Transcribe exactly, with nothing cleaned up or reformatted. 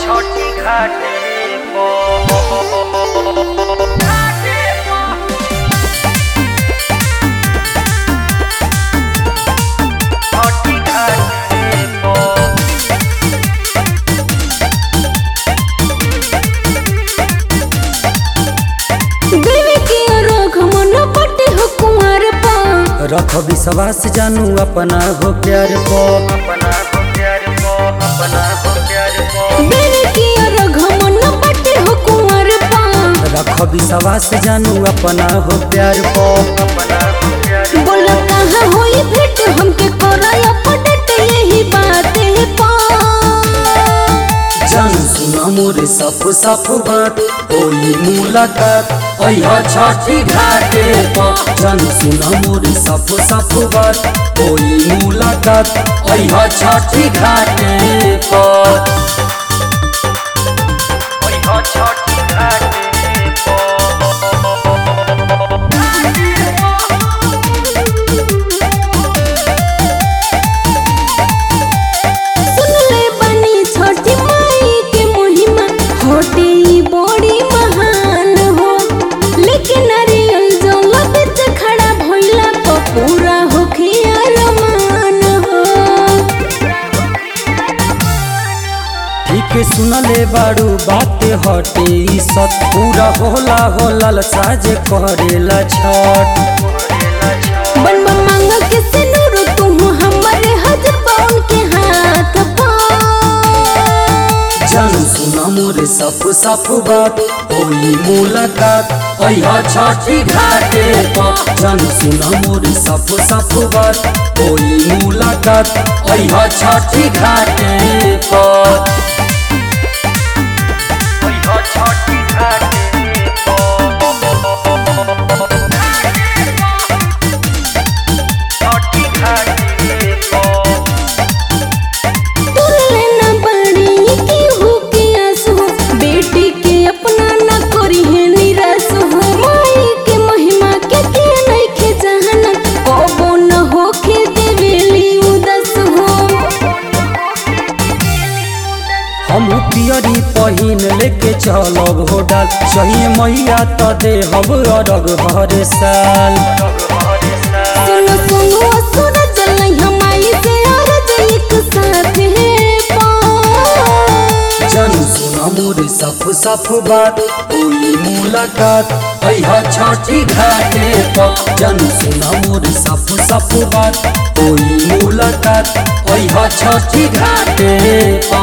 छोटी घाटे पो घाटे पो छोटी घाटे पो देवे के रोग मन पटे हो कुमार पा रख विश्वास जानू अपना हो प्यार पो अपना हो प्यार पो अपना हो प्यार पो देवे के रोग मन पटे हो कुमार पा रख विश्वास जानू अपना हो प्यार पो अपना हो प्यार बोला कहाँ होई भेंट हमके कराया पटट यही बात है पा जान सुना मोरे सफ सफ बात होई मुलाकात अइहा छठी घाटे पर जान सुना मोरे सफ सफ बात होई मुलाकात अइहा छठी घाटे पर ओई हो छोटी घाटे पो सुन ले बनी छोटी माई के महिमा होटे ई बड़ी महान हो लेकिन नारियल जल बिच खड़ा भइला तो पूरा होखे अरमान हो ठीक सुनले बारू बात हटे ई सत पूरा होला हो लालसा जे करेला छठ बन मांग के सिनुर तुम हमारे हजर पाउन के हाथ पा जान सुना मोरे सफ सफ बात होई मुलाकात अइहा छठी घाटे पर जान सुना मोरे सफ सफ बात होई मुलाकात अइहा छठी घाटे पर ओई हो छोटी घाटे पो छोटी घाटे पो तुले ना बड़ी की हो के आस हो बेटी के अपना ना करी है निराश हो माई के महिमा के के नहीं के जहाना कबो न होके देवेली उदास हो हम पियरी पहिन लेके चलब हो डाल सही मैया त दे हब अरग हर साल सुनो सुनो असुर चल हमाई से अरज एक साथ है पा जान सुना मोरे सफ सफ बात होई मुलाकात अइहा छठी घाटे पर जान सुना मोरे सफ सफ बात होई मुलाकात अइहा छठी घाटे पर